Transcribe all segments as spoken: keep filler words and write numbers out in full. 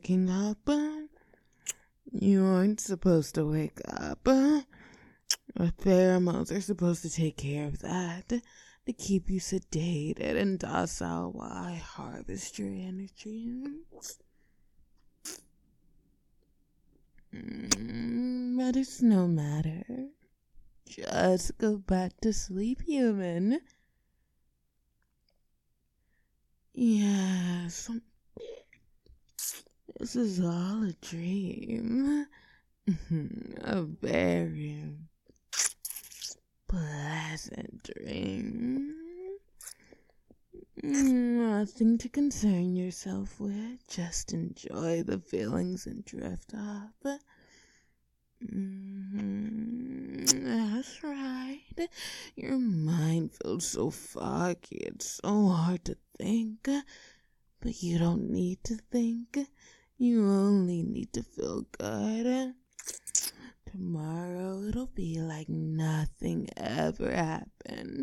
waking up. You aren't supposed to wake up. The pheromones are supposed to take care of that, to keep you sedated and docile while I harvest your energy. Mm, but it's no matter. Just go back to sleep, human. Yes, this is all a dream. A very pleasant dream. Nothing to concern yourself with. Just enjoy the feelings and drift off. Mm-hmm. That's right. Your mind feels so foggy. It's so hard to think. But you don't need to think. You only need to feel good. Tomorrow it'll be like nothing ever happened.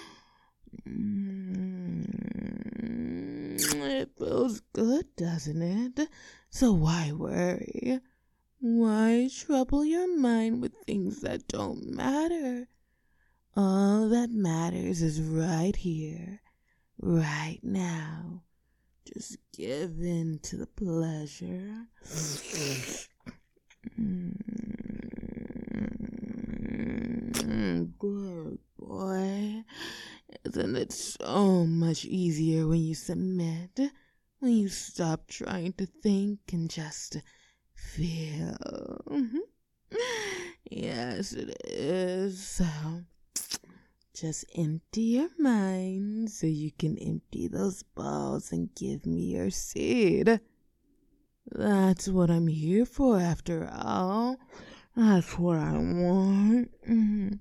Mm, it feels good, doesn't it? So why worry? Why trouble your mind with things that don't matter? All that matters is right here, right now. Just give in to the pleasure. Mm, good boy. Isn't it so much easier when you submit? When you stop trying to think and just feel? Yes, it is. So just empty your mind so you can empty those balls and give me your seed. That's what I'm here for, after all. That's what I want. Mm.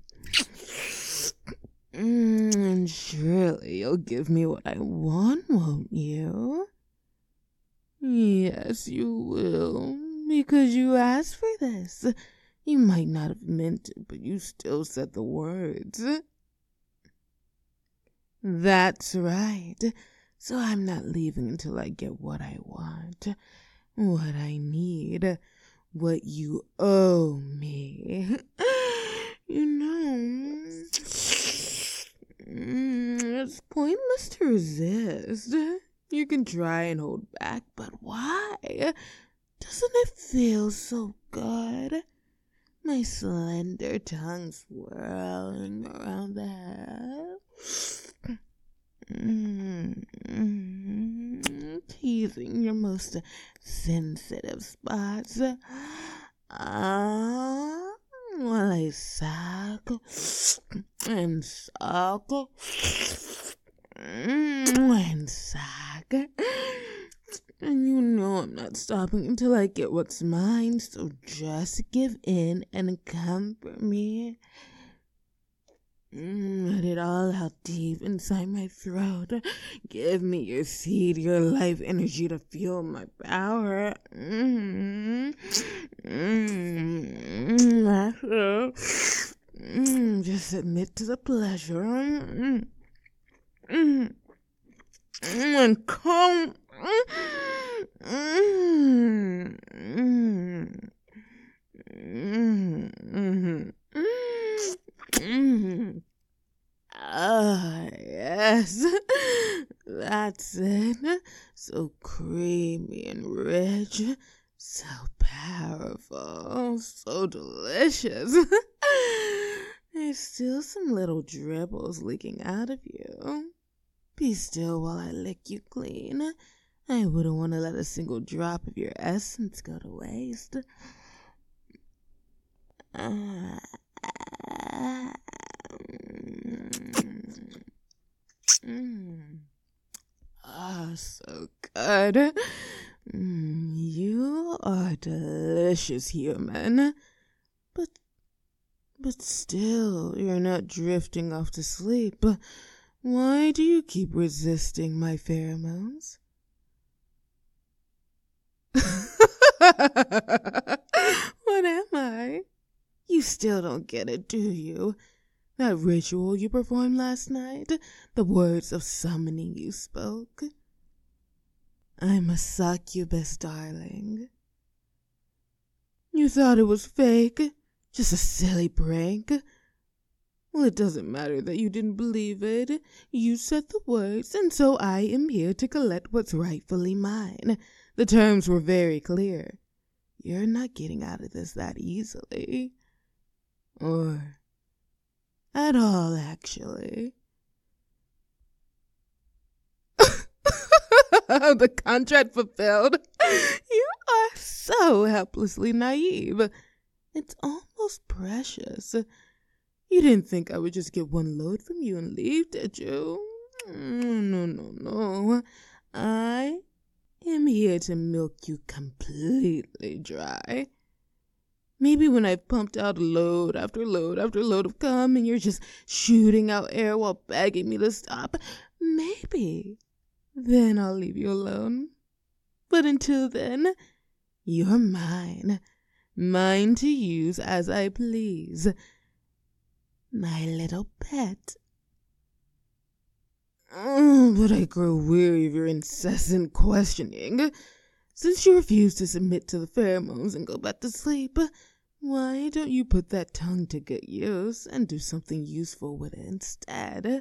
Mm, and surely you'll give me what I want, won't you? Yes, you will, because you asked for this. You might not have meant it, but you still said the words. That's right. So I'm not leaving until I get what I want, what I need, what you owe me. You know, it's pointless to resist. You can try and hold back, but why? Doesn't it feel so good? My slender tongue swirling around the head. Mm-hmm. Teasing your most sensitive spots. Ah, while I suck and suck and suck. And you know I'm not stopping until I get what's mine, so just give in and comfort me. Mm, let it all out deep inside my throat. Give me your seed, your life energy to fuel my power. Mm-hmm. Mm-hmm. Mm-hmm. Just submit to the pleasure. Mm-hmm. Mm-hmm. And come. Mm-hmm. Mm-hmm. Mm-hmm. Ah, yes, that's it. So creamy and rich, so powerful, so delicious. There's still some little dribbles leaking out of you. Be still while I lick you clean. I wouldn't want to let a single drop of your essence go to waste. Ah. Mm. Ah, so good. Mm, you are delicious, human. But, but still, you're not drifting off to sleep. Why do you keep resisting my pheromones? What am I? You still don't get it, do you? That ritual you performed last night, the words of summoning you spoke. I'm a succubus, darling. You thought it was fake? Just a silly prank? Well, it doesn't matter that you didn't believe it. You said the words, and so I am here to collect what's rightfully mine. The terms were very clear. You're not getting out of this that easily. Or at all, actually. The contract fulfilled. You are so helplessly naive. It's almost precious. You didn't think I would just get one load from you and leave, did you? No, no, no. I am here to milk you completely dry. Maybe when I've pumped out load after load after load of cum and you're just shooting out air while begging me to stop, maybe then I'll leave you alone. But until then, you're mine. Mine to use as I please. My little pet. Oh, but I grow weary of your incessant questioning. Since you refuse to submit to the pheromones and go back to sleep, why don't you put that tongue to good use and do something useful with it instead?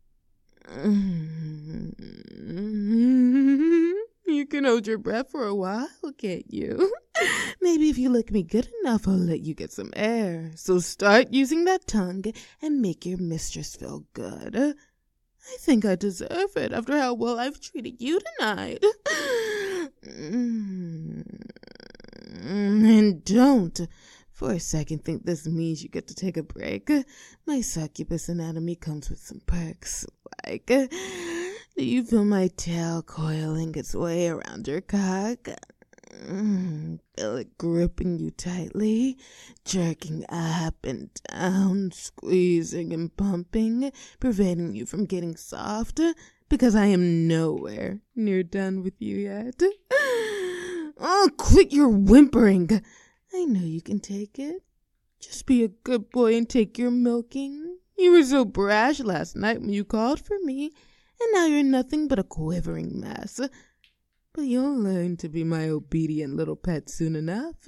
You can hold your breath for a while, can't you? Maybe if you lick me good enough, I'll let you get some air. So start using that tongue and make your mistress feel good. I think I deserve it after how well I've treated you tonight. And don't for a second think this means you get to take a break. My succubus anatomy comes with some perks. Like, do you feel my tail coiling its way around your cock? Mm, feel it gripping you tightly, jerking up and down, squeezing and pumping, preventing you from getting soft, because I am nowhere near done with you yet. Oh, quit your whimpering. I know you can take it. Just be a good boy and take your milking. You were so brash last night when you called for me, and now you're nothing but a quivering mess. But you'll learn to be my obedient little pet soon enough.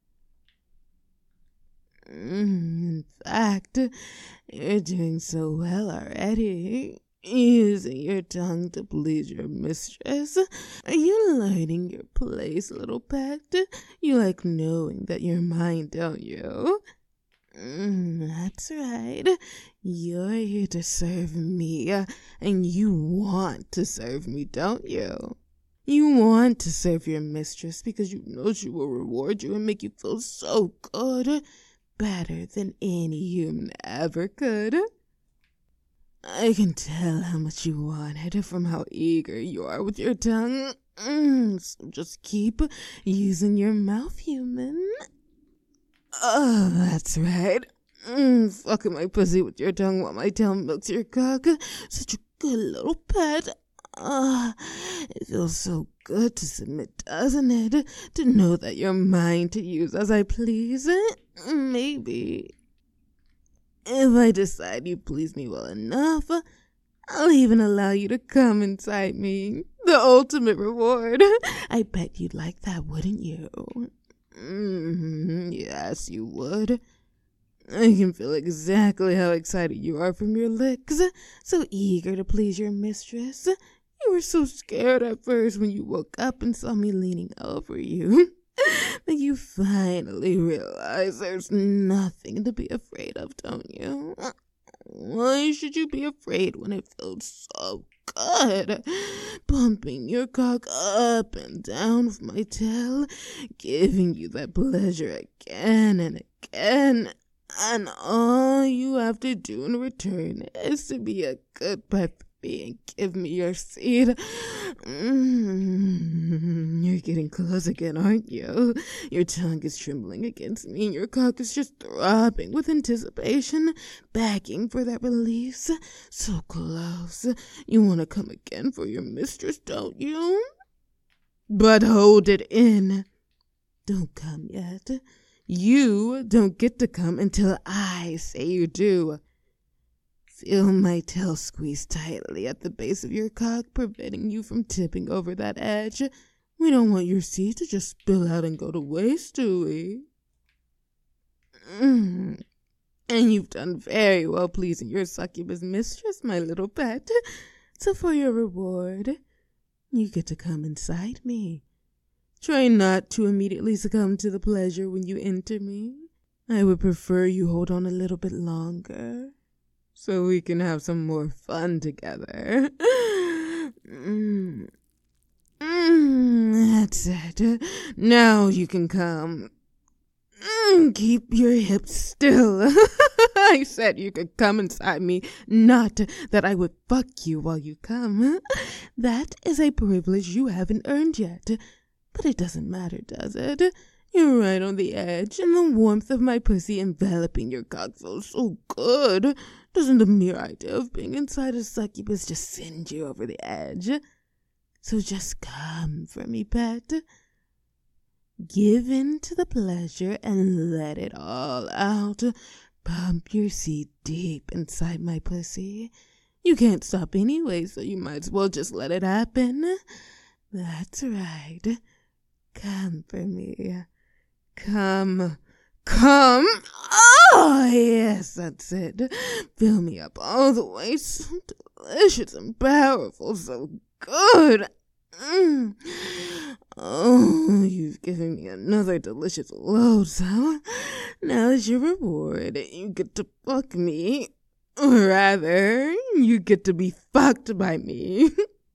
In fact, you're doing so well already, using your tongue to please your mistress. Are you learning your place, little pet? You like knowing that you're mine, don't you? Mm, that's right. You're here to serve me, and you want to serve me, don't you? You want to serve your mistress because you know she will reward you and make you feel so good, better than any human ever could. I can tell how much you want it from how eager you are with your tongue. Mm, so just keep using your mouth, human. Oh, that's right. Mm, fucking my pussy with your tongue while my tail milks your cock. Such a good little pet. Ah, uh, it feels so good to submit, doesn't it? To know that you're mine to use as I please. Maybe, if I decide you please me well enough, I'll even allow you to come inside me. The ultimate reward. I bet you'd like that, wouldn't you? Mm-hmm, yes, you would. I can feel exactly how excited you are from your licks. So eager to please your mistress. You were so scared at first when you woke up and saw me leaning over you. But you finally realize there's nothing to be afraid of, don't you? Why should you be afraid when it feels so good? Pumping your cock up and down with my tail, giving you that pleasure again and again. And all you have to do in return is to be a good pet for me and give me your seed. Mm, you're getting close again, aren't you? Your tongue is trembling against me and your cock is just throbbing with anticipation, begging for that release. So close. You want to come again for your mistress, don't you? But hold it in. Don't come yet. You don't get to come until I say you do. Feel my tail squeeze tightly at the base of your cock, preventing you from tipping over that edge. We don't want your seed to just spill out and go to waste, do we? Mm. And you've done very well pleasing your succubus mistress, my little pet. So for your reward, you get to come inside me. Try not to immediately succumb to the pleasure when you enter me. I would prefer you hold on a little bit longer, so we can have some more fun together. Mm. Mm, that's it. Now you can come. Mm, keep your hips still. I said you could come inside me, not that I would fuck you while you come. That is a privilege you haven't earned yet. But it doesn't matter, does it? You're right on the edge, and the warmth of my pussy enveloping your cock feels so good. Doesn't the mere idea of being inside a succubus just send you over the edge? So just come for me, pet. Give in to the pleasure and let it all out. Pump your seed deep inside my pussy. You can't stop anyway, so you might as well just let it happen. That's right. Come for me. Come. Come. Oh, yes, that's it. Fill me up all the way. So delicious and powerful. So good. Mm. Oh, you've given me another delicious load, so now is your reward. You get to fuck me. Or rather, you get to be fucked by me.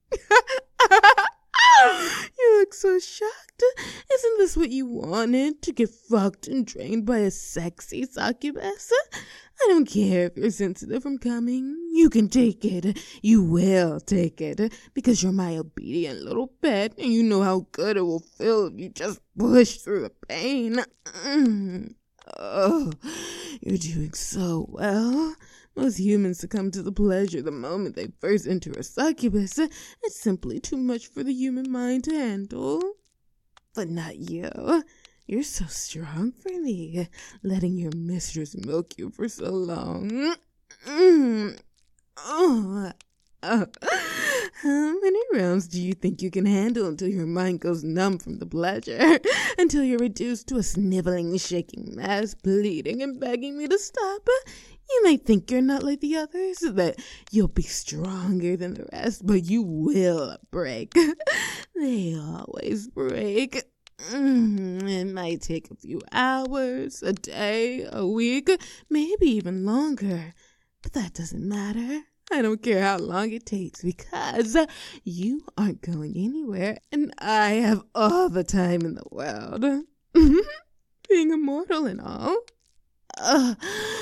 You look so shocked. Isn't this what you wanted? To get fucked and drained by a sexy succubus? I don't care if you're sensitive from coming. You can take it. You will take it. Because you're my obedient little pet, and you know how good it will feel if you just push through the pain. Mm. Oh, you're doing so well. Most humans succumb to the pleasure the moment they first enter a succubus. It's simply too much for the human mind to handle. But not you. You're so strong for me, letting your mistress milk you for so long. Mm. Oh. Oh. How many rounds do you think you can handle until your mind goes numb from the pleasure? Until you're reduced to a sniveling, shaking mass, pleading and begging me to stop? You may think you're not like the others, that you'll be stronger than the rest, but you will break. They always break. Mm, it might take a few hours, a day, a week, maybe even longer. But that doesn't matter. I don't care how long it takes because you aren't going anywhere and I have all the time in the world. Being immortal and all. Uh,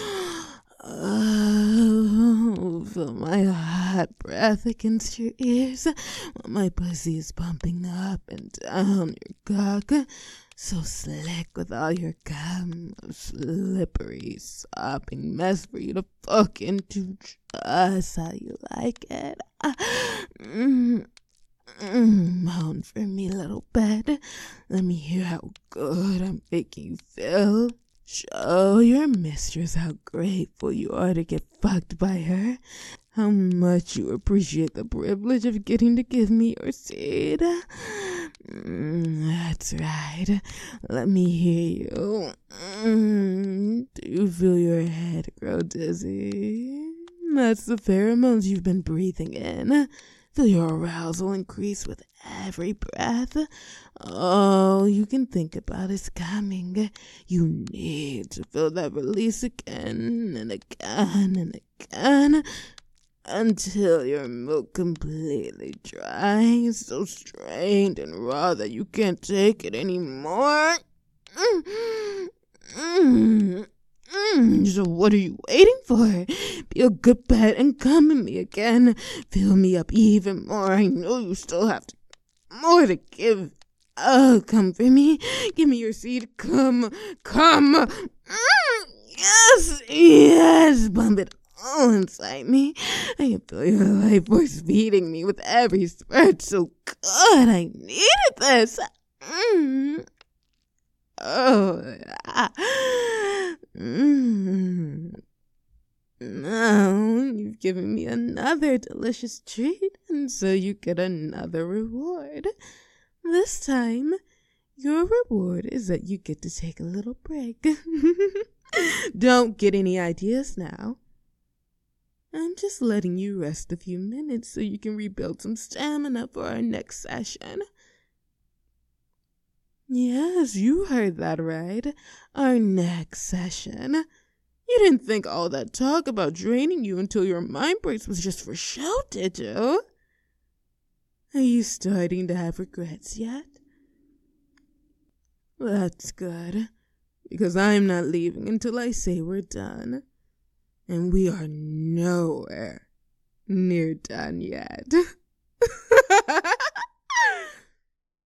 Oh, feel my hot breath against your ears while my pussy is pumping up and down your cock. So slick with all your cum, a slippery, sopping mess for you to fuck into just how you like it. Mm, mm, moan for me, little bed. Let me hear how good I'm making you feel. Show your mistress how grateful you are to get fucked by her. How much you appreciate the privilege of getting to give me your seed. Mm, that's right. Let me hear you. Mm, do you feel your head grow dizzy? That's the pheromones you've been breathing in. Feel your arousal increase with every breath. All you can think about is coming. You need to feel that release again and again and again until your milk completely dry, so strained and raw that you can't take it anymore. Mm, mm, mm. So what are you waiting for? Be a good pet and come at me again. Fill me up even more. I know you still have to, more to give. Oh, come for me. Give me your seed. Come, come. Mm, yes, yes. Bump it all inside me. I can feel your life force feeding me with every spurt. So good. I needed this. Mm. Oh, ah. Mm. Now you've given me another delicious treat, and so you get another reward. This time, your reward is that you get to take a little break. Don't get any ideas now. I'm just letting you rest a few minutes so you can rebuild some stamina for our next session. Yes, you heard that right. Our next session. You didn't think all that talk about draining you until your mind breaks was just for show, did you? Are you starting to have regrets yet? That's good, because I'm not leaving until I say we're done. And we are nowhere near done yet.